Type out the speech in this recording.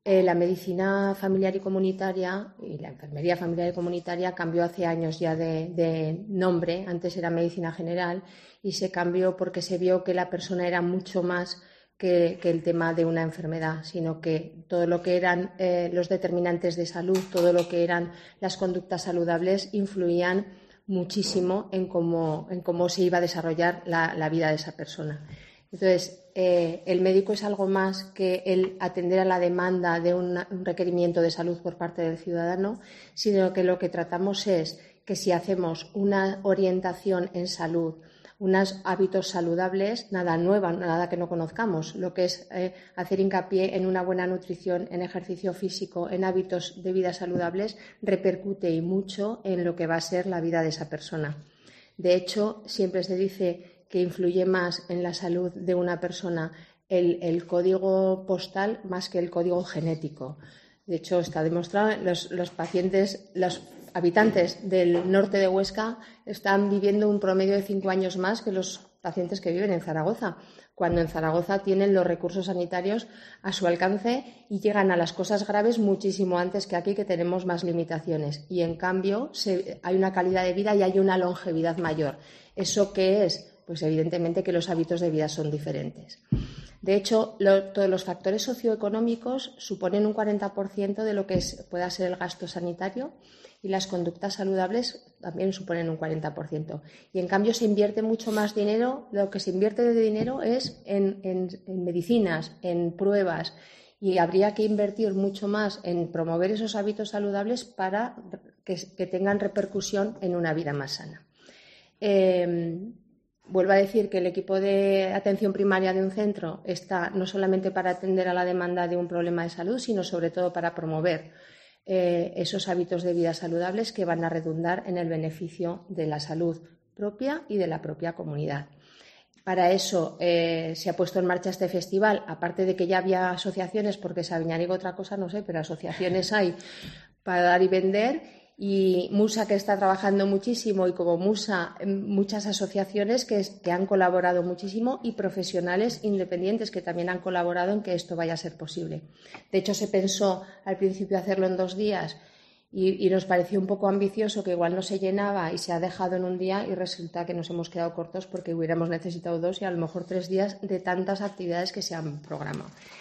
La medicina familiar y comunitaria y la enfermería familiar y comunitaria cambió hace años ya de nombre. Antes era medicina general y se cambió porque se vio que la persona era mucho más que el tema de una enfermedad, sino que todo lo que eran los determinantes de salud, todo lo que eran las conductas saludables influían muchísimo en cómo se iba a desarrollar la vida de esa persona. Entonces, el médico es algo más que el atender a la demanda de un requerimiento de salud por parte del ciudadano, sino que lo que tratamos es que si hacemos una orientación en salud, unos hábitos saludables, nada nueva, nada que no conozcamos, lo que es hacer hincapié en una buena nutrición, en ejercicio físico, en hábitos de vida saludables, repercute y mucho en lo que va a ser la vida de esa persona. De hecho, siempre se dice que influye más en la salud de una persona el código postal más que el código genético. De hecho, está demostrado, los pacientes, los habitantes del norte de Huesca están viviendo un promedio de 5 años más que los pacientes que viven en Zaragoza, cuando en Zaragoza tienen los recursos sanitarios a su alcance y llegan a las cosas graves muchísimo antes que aquí, que tenemos más limitaciones. Y en cambio hay una calidad de vida y hay una longevidad mayor. ¿Eso qué es? Pues evidentemente que los hábitos de vida son diferentes. De hecho, todos los factores socioeconómicos suponen un 40% de lo que pueda ser el gasto sanitario y las conductas saludables también suponen un 40%. Y en cambio se invierte mucho más dinero, lo que se invierte de dinero es en medicinas, en pruebas, y habría que invertir mucho más en promover esos hábitos saludables para que tengan repercusión en una vida más sana. Vuelvo a decir que el equipo de atención primaria de un centro está no solamente para atender a la demanda de un problema de salud, sino sobre todo para promover esos hábitos de vida saludables que van a redundar en el beneficio de la salud propia y de la propia comunidad. Para eso se ha puesto en marcha este festival, aparte de que ya había asociaciones, porque Sabiñánigo otra cosa no sé, pero asociaciones hay para dar y vender. Y Musa, que está trabajando muchísimo, y como Musa, muchas asociaciones que han colaborado muchísimo y profesionales independientes que también han colaborado en que esto vaya a ser posible. De hecho, se pensó al principio hacerlo en 2 días y nos pareció un poco ambicioso, que igual no se llenaba y se ha dejado en un día, y resulta que nos hemos quedado cortos porque hubiéramos necesitado 2 y a lo mejor 3 días de tantas actividades que se han programado.